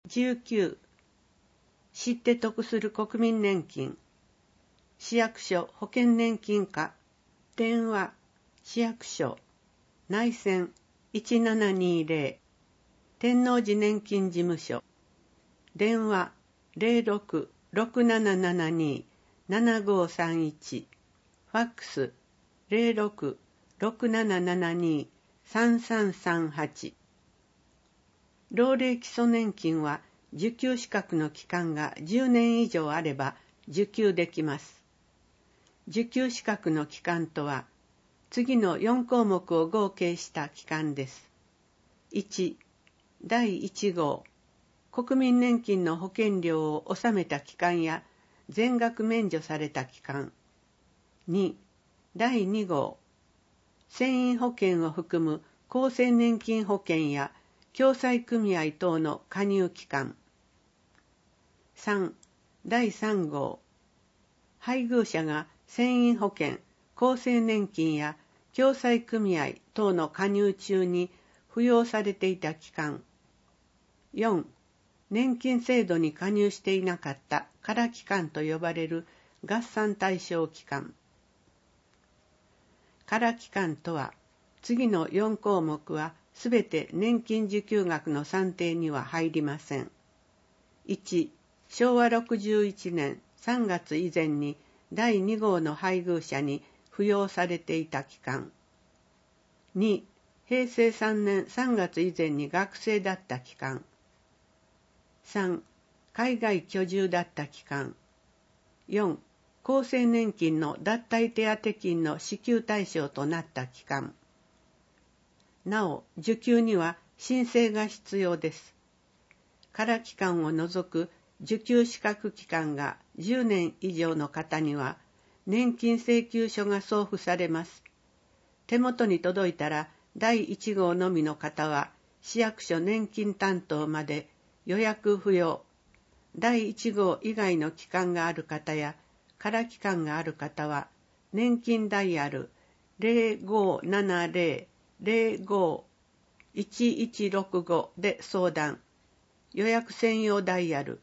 19、知って得する国民年金。市役所保険年金課。電話、市役所、内線1720。天王寺年金事務所。電話06-6772-7531。ファックス06-6772-3338。老齢基礎年金は受給資格の期間が10年以上あれば受給できます。受給資格の期間とは、次の4項目を合計した期間です。1、第1号、国民年金の保険料を納めた期間や全額免除された期間。2、第2号、船員保険を含む厚生年金保険や共済組合等の加入期間。3、第3号、配偶者が船員保険、厚生年金や共済組合等の加入中に扶養されていた期間。4、年金制度に加入していなかった空期間と呼ばれる合算対象期間。空期間とは、次の4項目はすべて年金受給額の算定には入りません。1、昭和61年3月以前に第2号の配偶者に扶養されていた期間。2、平成3年3月以前に学生だった期間。3、海外居住だった期間。4、厚生年金の脱退手当金の支給対象となった期間。なお、受給には申請が必要です。空期間を除く受給資格期間が10年以上の方には、年金請求書が送付されます。手元に届いたら、第1号のみの方は、市役所年金担当まで予約不要。第1号以外の期間がある方や、空期間がある方は、年金ダイヤル 0570-05-1165 で相談。予約専用ダイヤル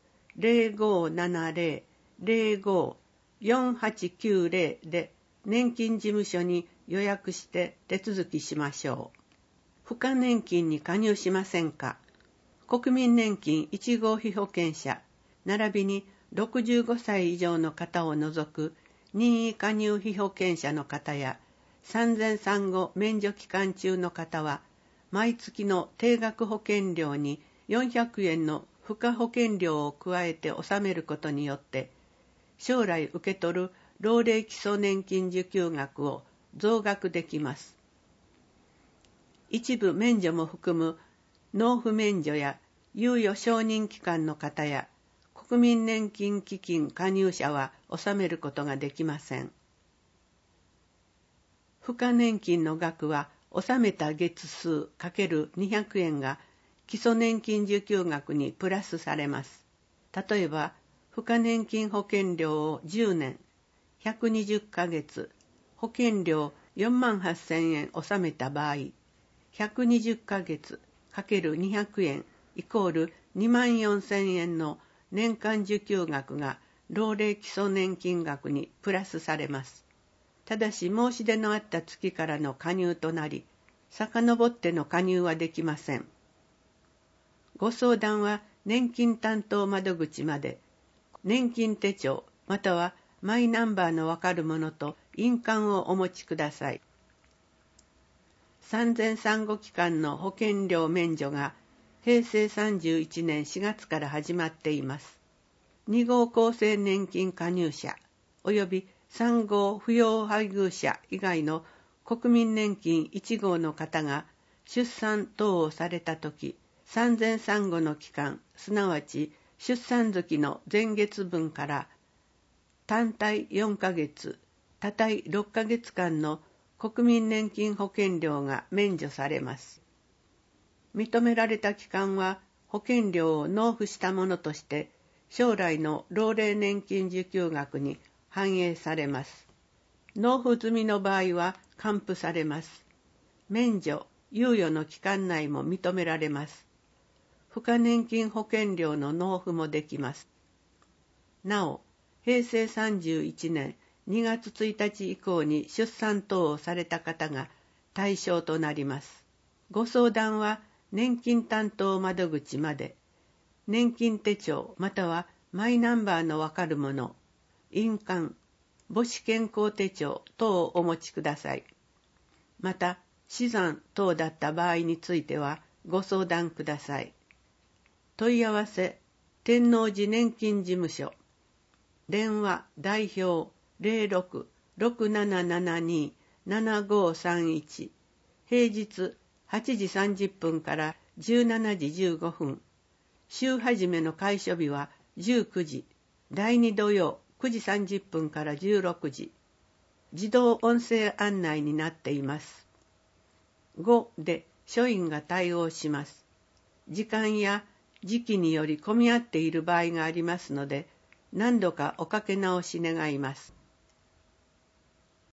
0570-05-4890 で年金事務所に予約して手続きしましょう。付加年金に加入しませんか？国民年金1号被保険者、並びに65歳以上の方を除く任意加入被保険者の方や産前産後免除期間中の方は、毎月の定額保険料に400円の付加保険料を加えて納めることによって、将来受け取る老齢基礎年金受給額を増額できます。一部免除も含む納付免除や猶予承認期間の方や国民年金基金加入者は納めることができません。付加年金の額は納めた月数 ×200 円が基礎年金受給額にプラスされます。例えば、付加年金保険料を10年、120ヶ月、保険料48,000円納めた場合、120ヶ月 ×200 円イコール24,000円の年間受給額が老齢基礎年金額にプラスされます。ただし申し出のあった月からの加入となり、遡っての加入はできません。ご相談は年金担当窓口まで、年金手帳またはマイナンバーのわかるものと印鑑をお持ちください。産前産後期間の保険料免除が平成31年4月から始まっています。2号厚生年金加入者及び3号扶養配偶者以外の国民年金1号の方が出産等をされたとき、産前産後の期間、すなわち出産月の前月分から単体4ヶ月、多体6ヶ月間の国民年金保険料が免除されます。認められた期間は保険料を納付したものとして将来の老齢年金受給額に反映されます。納付済みの場合は還付されます。免除、猶予の期間内も認められます。 付加年金保険料の納付もできます。なお、平成31年2月1日以降に出産等をされた方が対象となります。ご相談は年金担当窓口まで、年金手帳またはマイナンバーのわかるもの、印鑑、母子健康手帳等をお持ちください。また、死産等だった場合についてはご相談ください。問い合わせ、天王寺年金事務所。電話代表0667727531。平日8時30分から17時15分。週始めの開所日は19時。第2土曜9時30分から16時。自動音声案内になっています。5で署員が対応します。時間や時期により混み合っている場合がありますので、何度かおかけ直し願います。